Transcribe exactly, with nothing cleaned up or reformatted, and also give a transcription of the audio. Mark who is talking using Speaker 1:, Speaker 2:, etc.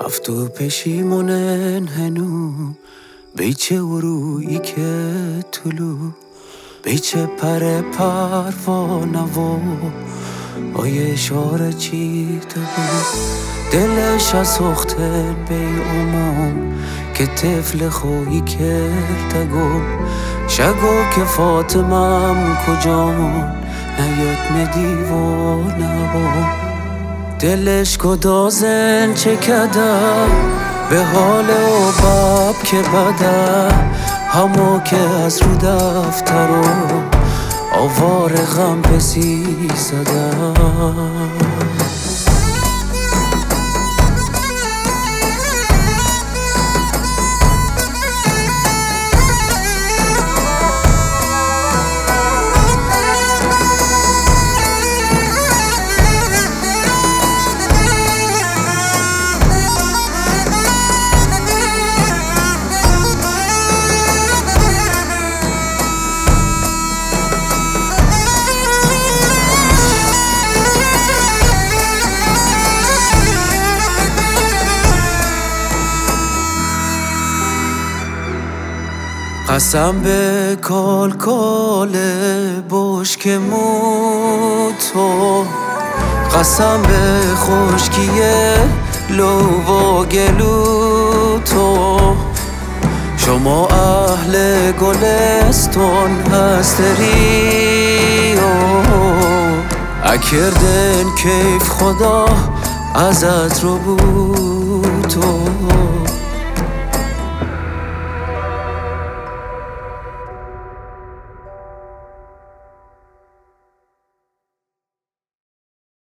Speaker 1: هفتو پشیمونن هنو بیچه ورویی که طلو بیچه پر پروانه و آیه اشاره چیده بود دلش از سختن بی امام که طفل خویی کرده گم شگو که فاطمم کجامان نیاد مدیوانه با دلش کدازن چه کده به حال و باب که بده همو که از رو دفتر و آوار غم بسی زده قسم به کال کاله بشک موتو قسم به خشکیه لو و گلو تو شما اهل گلستون هستری اکردن کیف خدا ازت رو بود تو